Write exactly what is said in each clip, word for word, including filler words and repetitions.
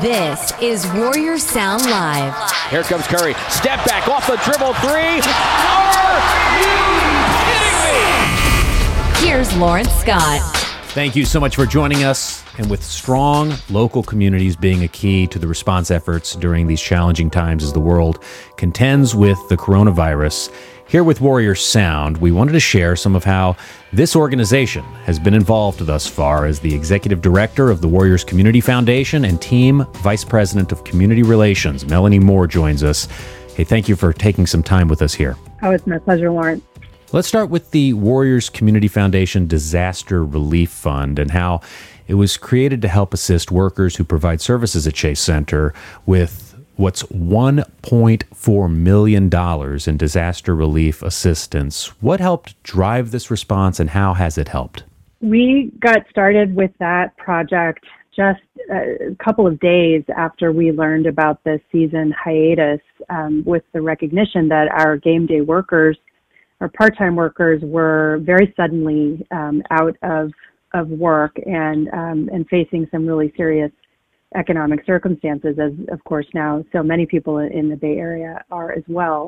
This is Warriors Sound Live. Here comes Curry. Step back off the dribble three. Are you kidding me? Here's Lawrence Scott. Thank you so much for joining us. And with strong local communities being a key to the response efforts during these challenging times as the world contends with the coronavirus, here with Warriors Sound, we wanted to share some of how this organization has been involved thus far. As the executive director of the Warriors Community Foundation and team vice president of community relations, Melanie Moore, joins us. Hey, thank you for taking some time with us here. Oh, it's my pleasure, Lawrence. Let's start with the Warriors Community Foundation Disaster Relief Fund and how it was created to help assist workers who provide services at Chase Center with what's one point four million dollars in disaster relief assistance. What helped drive this response, and how has it helped? We got started with that project just a couple of days after we learned about the season hiatus, um, with the recognition that our game day workers, our part-time workers, were very suddenly um, out of of work and um, and facing some really serious economic circumstances, as of course now so many people in the Bay Area are as well.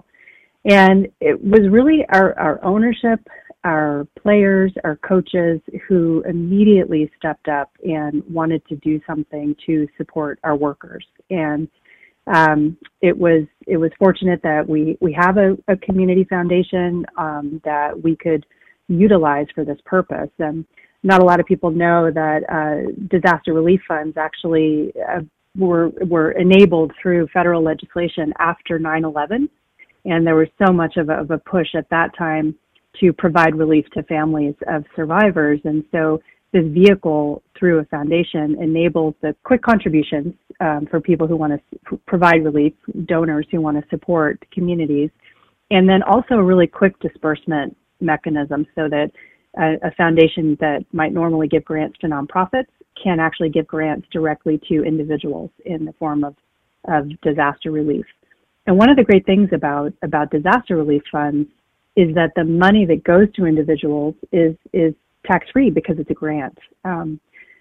And it was really our, our ownership, our players, our coaches who immediately stepped up and wanted to do something to support our workers. And um, it was it was fortunate that we, we have a, a community foundation um, that we could utilize for this purpose. And not a lot of people know that uh, disaster relief funds actually uh, were were enabled through federal legislation after nine eleven, and there was so much of a, of a push at that time to provide relief to families of survivors. And so this vehicle through a foundation enables the quick contributions um, for people who want to provide relief, donors who want to support communities, and then also a really quick disbursement mechanism so that a foundation that might normally give grants to nonprofits can actually give grants directly to individuals in the form of, of disaster relief. And one of the great things about, about disaster relief funds is that the money that goes to individuals is, is tax-free because it's a grant. Um,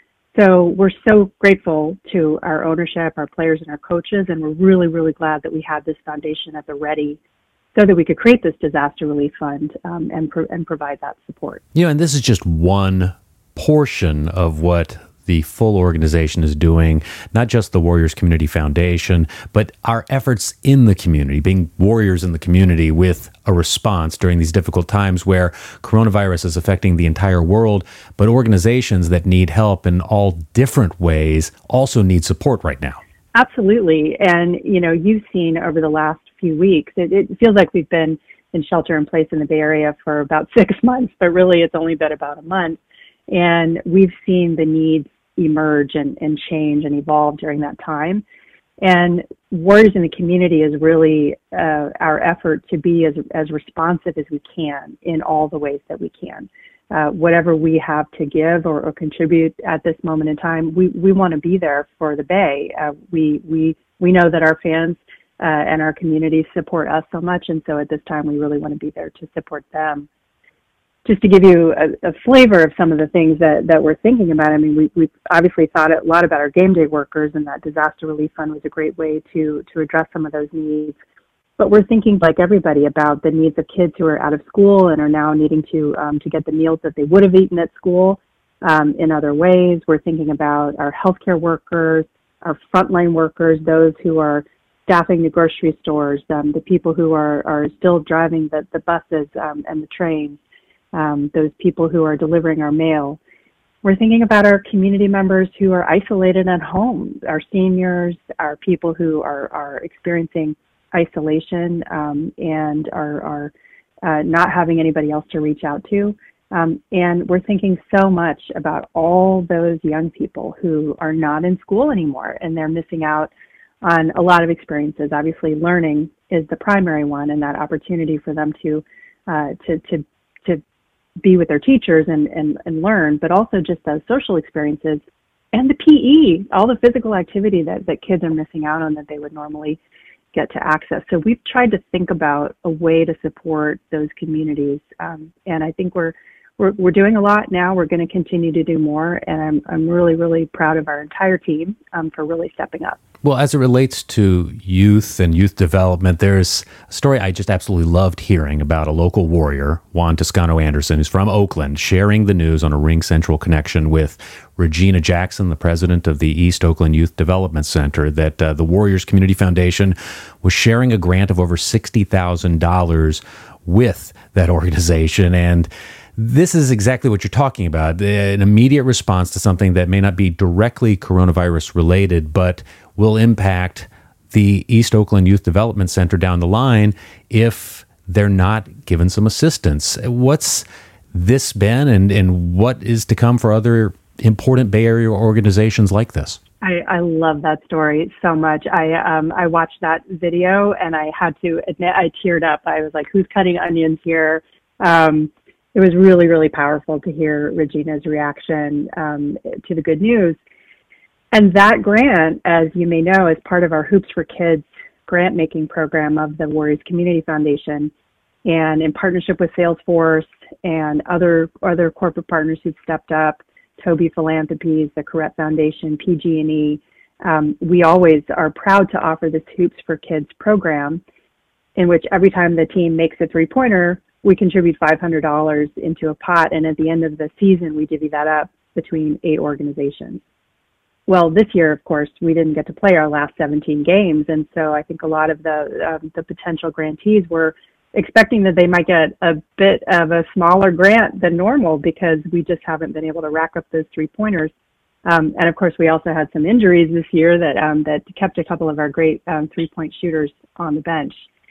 so we're so grateful to our ownership, our players, and our coaches, and we're really, really glad that we have this foundation at the ready so that we could create this disaster relief fund um, and pro- and provide that support. You know, and this is just one portion of what the full organization is doing, not just the Warriors Community Foundation, but our efforts in the community, being warriors in the community with a response during these difficult times where coronavirus is affecting the entire world, but organizations that need help in all different ways also need support right now. Absolutely. And, you know, you've seen over the last few weeks, it, it feels like we've been in shelter in place in the Bay Area for about six months, but really it's only been about a month. And we've seen the needs emerge and, and change and evolve during that time. And Warriors in the Community is really uh, our effort to be as, as responsive as we can in all the ways that we can. Uh, whatever we have to give or, or contribute at this moment in time, we, we want to be there for the Bay. Uh, we we we know that our fans uh, and our communities support us so much, and so at this time we really want to be there to support them. Just to give you a, a flavor of some of the things that, that we're thinking about, I mean, we we obviously thought a lot about our game day workers, and that disaster relief fund was a great way to to address some of those needs. But we're thinking, like everybody, about the needs of kids who are out of school and are now needing to um, to get the meals that they would have eaten at school um, in other ways. We're thinking about our healthcare workers, our frontline workers, those who are staffing the grocery stores, um, the people who are, are still driving the, the buses um, and the trains, um, those people who are delivering our mail. We're thinking about our community members who are isolated at home, our seniors, our people who are, are experiencing isolation um, and are, are uh, not having anybody else to reach out to. Um, and we're thinking so much about all those young people who are not in school anymore, and they're missing out on a lot of experiences. Obviously, learning is the primary one, and that opportunity for them to uh, to to to be with their teachers and, and, and learn, but also just those social experiences and the P E, all the physical activity that, that kids are missing out on that they would normally get to access. So we've tried to think about a way to support those communities, um, and I think we're we're, we're doing a lot now. We're going to continue to do more. And I'm, I'm really, really proud of our entire team um, for really stepping up. Well, as it relates to youth and youth development, there's a story I just absolutely loved hearing about a local warrior, Juan Toscano Anderson, who's from Oakland, sharing the news on a Ring Central connection with Regina Jackson, the president of the East Oakland Youth Development Center, that uh, the Warriors Community Foundation was sharing a grant of over sixty thousand dollars with that organization. And this is exactly what you're talking about, an immediate response to something that may not be directly coronavirus related, but will impact the East Oakland Youth Development Center down the line if they're not given some assistance. What's this been, and, and what is to come for other important Bay Area organizations like this? I, I love that story so much. I um, I watched that video and I had to admit I teared up. I was like, who's cutting onions here? Um, it was really, really powerful to hear Regina's reaction um, to the good news. And that grant, as you may know, is part of our Hoops for Kids grant-making program of the Warriors Community Foundation. And in partnership with Salesforce and other other corporate partners who've stepped up, Toby Philanthropies, the Correct Foundation, P G and E, um, we always are proud to offer this Hoops for Kids program, in which every time the team makes a three-pointer, we contribute five hundred dollars into a pot, and at the end of the season, we divvy that up between eight organizations. Well, this year, of course, we didn't get to play our last seventeen games, and so I think a lot of the um, the potential grantees were expecting that they might get a bit of a smaller grant than normal because we just haven't been able to rack up those three-pointers. Um, and, of course, we also had some injuries this year that um, that kept a couple of our great um, three-point shooters on the bench.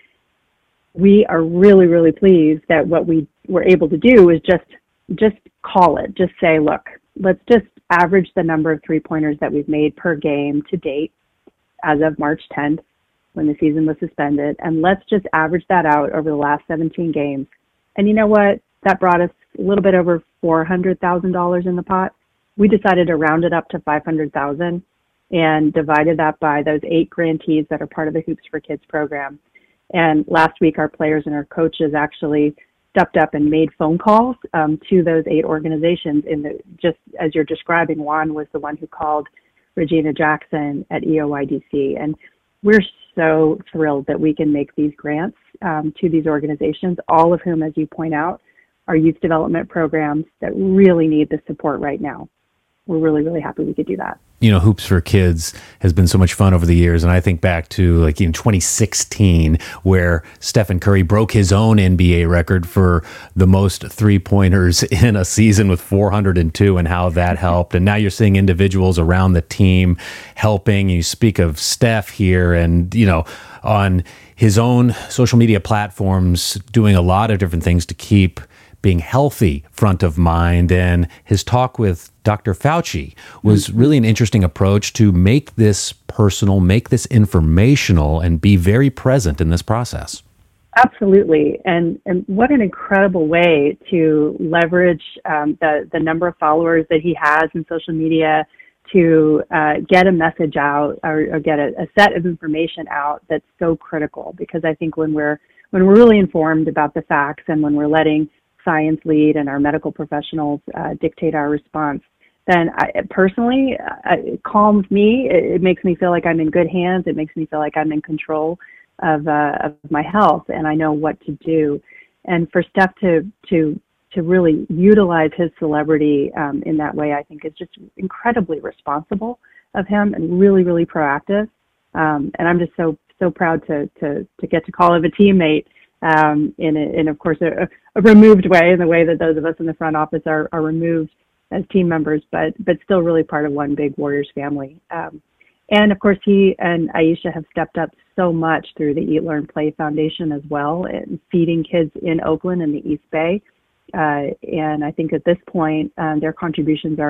We are really, really pleased that what we were able to do is just just call it, just say, look, let's just average the number of three-pointers that we've made per game to date as of March tenth, when the season was suspended, and let's just average that out over the last seventeen games. And you know what? That brought us a little bit over four hundred thousand dollars in the pot. We decided to round it up to five hundred thousand dollars and divided that by those eight grantees that are part of the Hoops for Kids program. And last week, our players and our coaches actually stepped up and made phone calls um, to those eight organizations. In the, just as you're describing, Juan was the one who called Regina Jackson at E O Y D C. And we're so thrilled that we can make these grants um, to these organizations, all of whom, as you point out, are youth development programs that really need the support right now. We're really, really happy we could do that. You know, Hoops for Kids has been so much fun over the years. And I think back to like in twenty sixteen, where Stephen Curry broke his own N B A record for the most three-pointers in a season with four hundred two, and how that helped. And now you're seeing individuals around the team helping. You speak of Steph here and, you know, on his own social media platforms, doing a lot of different things to keep being healthy front of mind. And his talk with Doctor Fauci was really an interesting approach to make this personal, make this informational, and be very present in this process. Absolutely. And, and what an incredible way to leverage um, the, the number of followers that he has in social media to uh, get a message out or, or get a, a set of information out that's so critical. Because I think when we're when we're really informed about the facts and when we're letting science lead and our medical professionals uh, dictate our response, then I, personally, uh, it calms me. It, it makes me feel like I'm in good hands. It makes me feel like I'm in control of, uh, of my health, and I know what to do. And for Steph to to to really utilize his celebrity um, in that way, I think is just incredibly responsible of him and really, really proactive. Um, and I'm just so so proud to to to get to call him a teammate. Um, in, a, in, of course, a, a removed way, in the way that those of us in the front office are, are removed as team members, but but still really part of one big Warriors family. Um, and, of course, he and Aisha have stepped up so much through the Eat, Learn, Play Foundation as well, and feeding kids in Oakland and the East Bay. Uh, and I think at this point, um, their contributions are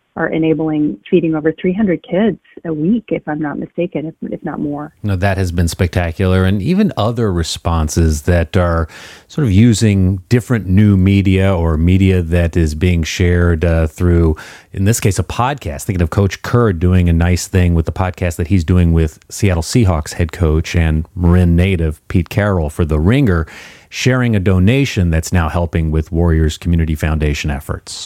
are enabling feeding over three hundred kids a week, if I'm not mistaken, if, if not more. No, that has been spectacular. And even other responses that are sort of using different new media or media that is being shared uh, through, in this case, a podcast. Thinking of Coach Kerr doing a nice thing with the podcast that he's doing with Seattle Seahawks head coach and Marin native Pete Carroll for The Ringer, sharing a donation that's now helping with Warriors Community Foundation efforts.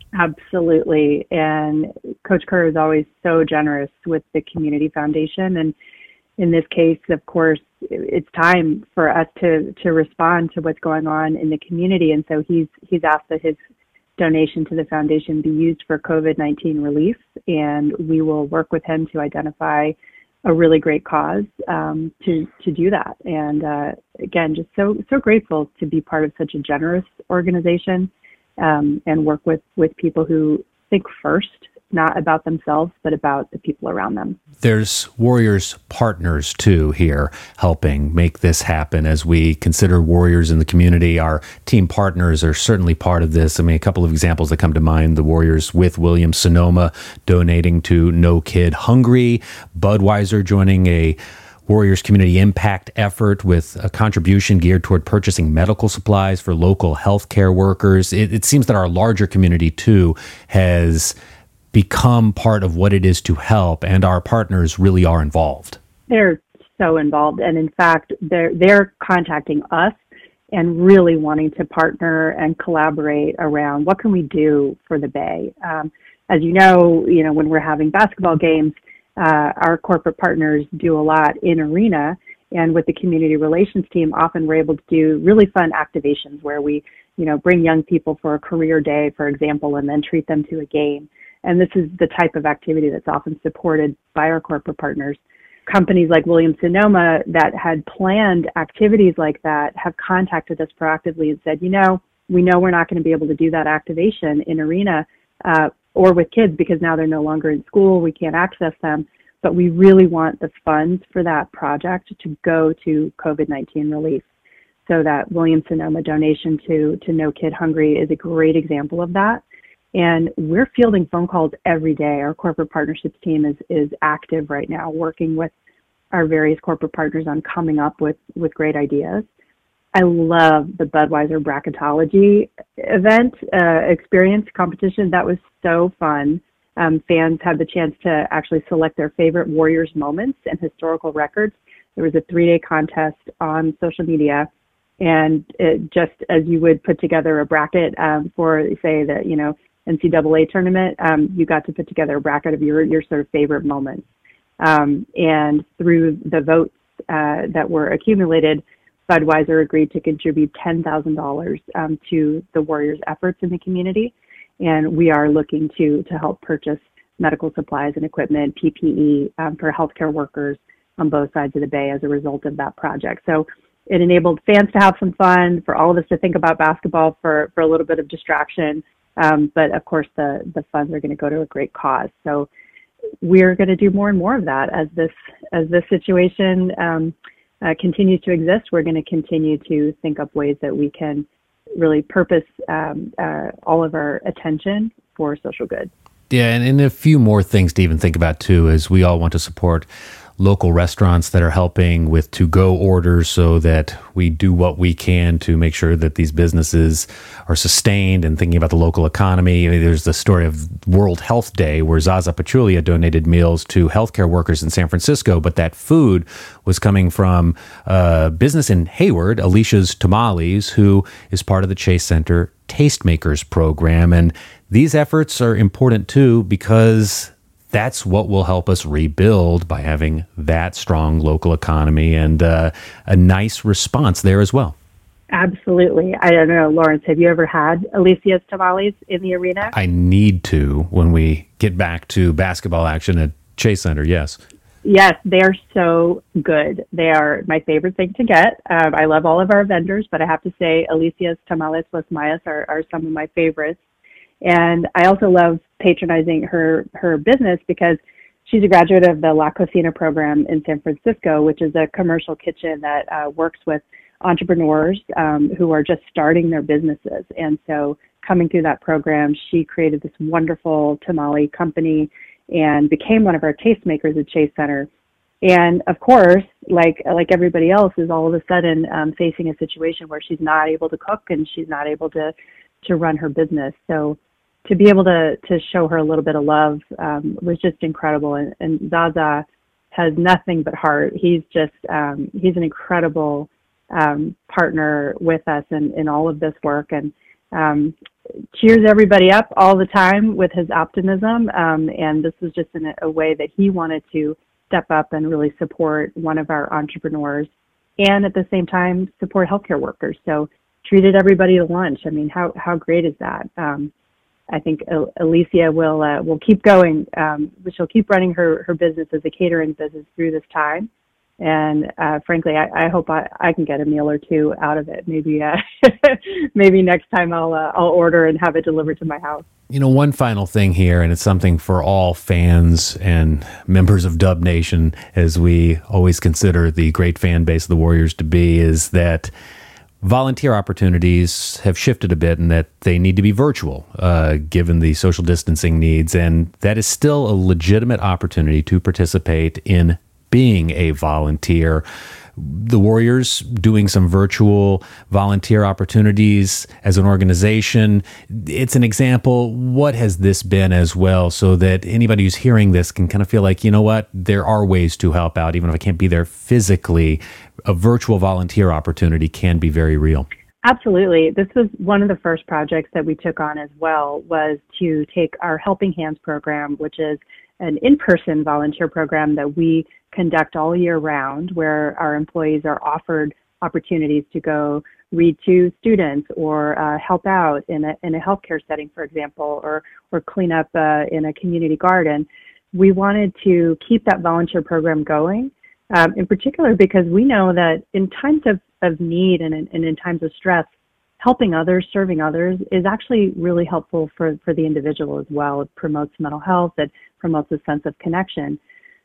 Absolutely. And Coach Kerr is always so generous with the Community Foundation. And in this case, of course, it's time for us to, to respond to what's going on in the community. And so he's he's asked that his donation to the foundation be used for COVID nineteen relief. And we will work with him to identify a really great cause um, to, to do that. And uh, again, just so, so grateful to be part of such a generous organization. Um, and work with, with people who think first, not about themselves, but about the people around them. There's Warriors partners, too, here helping make this happen as we consider Warriors in the community. Our team partners are certainly part of this. I mean, a couple of examples that come to mind, the Warriors with Williams-Sonoma donating to No Kid Hungry, Budweiser joining a Warriors Community Impact effort with a contribution geared toward purchasing medical supplies for local healthcare workers. It, it seems that our larger community, too, has become part of what it is to help, and our partners really are involved. They're so involved, and in fact, they're, they're contacting us and really wanting to partner and collaborate around what can we do for the Bay. Um, as you know, you know, when we're having basketball games, Uh, our corporate partners do a lot in arena, and with the community relations team, often we're able to do really fun activations where we, you know, bring young people for a career day, for example, and then treat them to a game. And this is the type of activity that's often supported by our corporate partners. Companies like Williams-Sonoma that had planned activities like that have contacted us proactively and said, you know, we know we're not going to be able to do that activation in arena, uh, or with kids because now they're no longer in school, we can't access them, but we really want the funds for that project to go to COVID nineteen relief. So that Williams-Sonoma donation to, to No Kid Hungry is a great example of that. And we're fielding phone calls every day. Our corporate partnerships team is, is active right now, working with our various corporate partners on coming up with, with great ideas. I love the Budweiser bracketology event, uh, experience competition. That was so fun. Um, fans had the chance to actually select their favorite Warriors moments and historical records. There was a three-day contest on social media, and it, just as you would put together a bracket um, for, say, the you know N C double A tournament, um, you got to put together a bracket of your your sort of favorite moments. Um, and through the votes uh, that were accumulated, Budweiser agreed to contribute ten thousand dollars um, to the Warriors' efforts in the community. And we are looking to to help purchase medical supplies and equipment, P P E, um, for healthcare workers on both sides of the Bay as a result of that project. So it enabled fans to have some fun, for all of us to think about basketball for, for a little bit of distraction. Um, but of course, the, the funds are going to go to a great cause. So we're going to do more and more of that as this as this situation um, uh, continues to exist. We're going to continue to think up ways that we can really purpose um, uh, all of our attention for social good. Yeah, and, and a few more things to even think about, too, as we all want to support local restaurants that are helping with to-go orders so that we do what we can to make sure that these businesses are sustained, and thinking about the local economy. I mean, there's the story of World Health Day where Zaza Pachulia donated meals to healthcare workers in San Francisco, but that food was coming from a business in Hayward, Alicia's Tamales, who is part of the Chase Center Tastemakers program. And these efforts are important, too, because that's what will help us rebuild by having that strong local economy and uh, a nice response there as well. Absolutely. I don't know, Lawrence, have you ever had Alicia's Tamales in the arena? I need to when we get back to basketball action at Chase Center, yes. Yes, they are so good. They are my favorite thing to get. Um, I love all of our vendors, but I have to say Alicia's Tamales Las Mayas are, are some of my favorites. And I also love patronizing her, her business because she's a graduate of the La Cocina program in San Francisco, which is a commercial kitchen that uh, works with entrepreneurs um, who are just starting their businesses. And so coming through that program, she created this wonderful tamale company and became one of our tastemakers at Chase Center. And of course, like like everybody else, is all of a sudden um, facing a situation where she's not able to cook and she's not able to to run her business. So to be able to to show her a little bit of love um, was just incredible. And, and Zaza has nothing but heart. He's just um, he's an incredible um, partner with us in, in all of this work, and um, cheers everybody up all the time with his optimism. Um, and this was just in a, a way that he wanted to step up and really support one of our entrepreneurs, and at the same time support healthcare workers. So treated everybody to lunch. I mean, how how great is that? Um, I think Alicia will uh, will keep going. Um, she'll keep running her, her business as a catering business through this time. And uh, frankly, I, I hope I, I can get a meal or two out of it. Maybe uh, maybe next time I'll uh, I'll order and have it delivered to my house. You know, one final thing here, and it's something for all fans and members of Dub Nation, as we always consider the great fan base of the Warriors to be, is that volunteer opportunities have shifted a bit and that they need to be virtual, uh, given the social distancing needs. And that is still a legitimate opportunity to participate in being a volunteer. The Warriors doing some virtual volunteer opportunities as an organization. It's an example. What has this been as well, so that anybody who's hearing this can kind of feel like, you know what, there are ways to help out, even if I can't be there physically. A virtual volunteer opportunity can be very real. Absolutely. This was one of the first projects that we took on as well, was to take our Helping Hands program, which is an in-person volunteer program that we conduct all year round, where our employees are offered opportunities to go read to students or uh, help out in a in a healthcare setting, for example, or or clean up uh, in a community garden. We wanted to keep that volunteer program going, um, in particular because we know that in times of, of need and in, and in times of stress, helping others, serving others is actually really helpful for, for the individual as well. It promotes mental health, it promotes a sense of connection.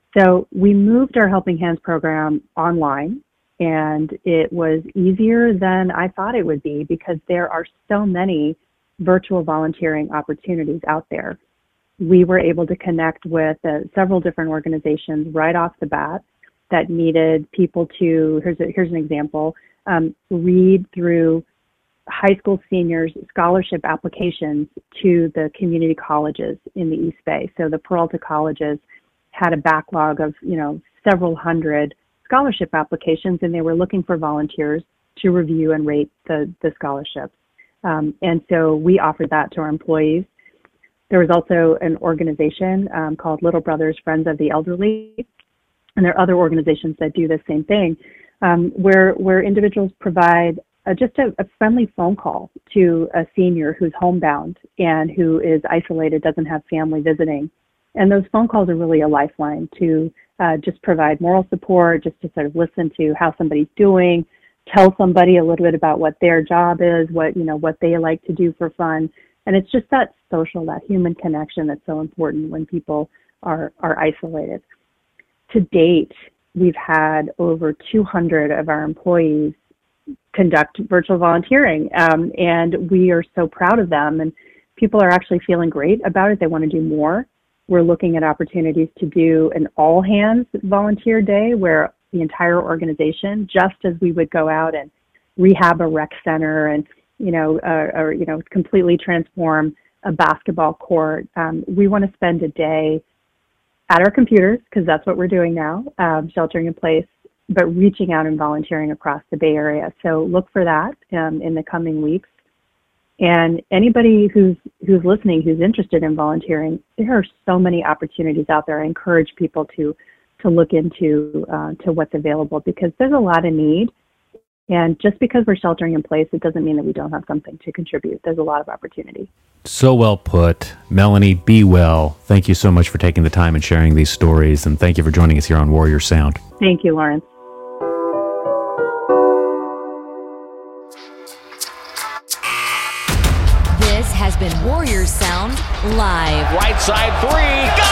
So we moved our Helping Hands program online, and it was easier than I thought it would be because there are so many virtual volunteering opportunities out there. We were able to connect with uh, several different organizations right off the bat that needed people to, here's, a, here's an example, um, read through high school seniors' scholarship applications to the community colleges in the East Bay. So the Peralta colleges had a backlog of, you know, several hundred scholarship applications, and they were looking for volunteers to review and rate the, the scholarships. Um, and so we offered that to our employees. There was also an organization um, called Little Brothers Friends of the Elderly, and there are other organizations that do the same thing, um, where where individuals provide uh, just a, a friendly phone call to a senior who's homebound and who is isolated, doesn't have family visiting. And those phone calls are really a lifeline to uh, just provide moral support, just to sort of listen to how somebody's doing, tell somebody a little bit about what their job is, what, you know, what they like to do for fun. And it's just that social, that human connection that's so important when people are, are isolated. To date, we've had over two hundred of our employees conduct virtual volunteering, um, and we are so proud of them. And people are actually feeling great about it. They want to do more. We're looking at opportunities to do an all-hands volunteer day where the entire organization, just as we would go out and rehab a rec center and, you know, uh, or, you know, completely transform a basketball court, um, we want to spend a day at our computers, because that's what we're doing now, um, sheltering in place, but reaching out and volunteering across the Bay Area. So look for that um, in the coming weeks. And anybody who's who's listening, who's interested in volunteering, there are so many opportunities out there. I encourage people to to look into uh, to what's available, because there's a lot of need. And just because we're sheltering in place, it doesn't mean that we don't have something to contribute. There's a lot of opportunity. So well put. Melanie, be well. Thank you so much for taking the time and sharing these stories. And thank you for joining us here on Warrior Sound. Thank you, Lawrence. This has been Warrior Sound Live. Right side three. Got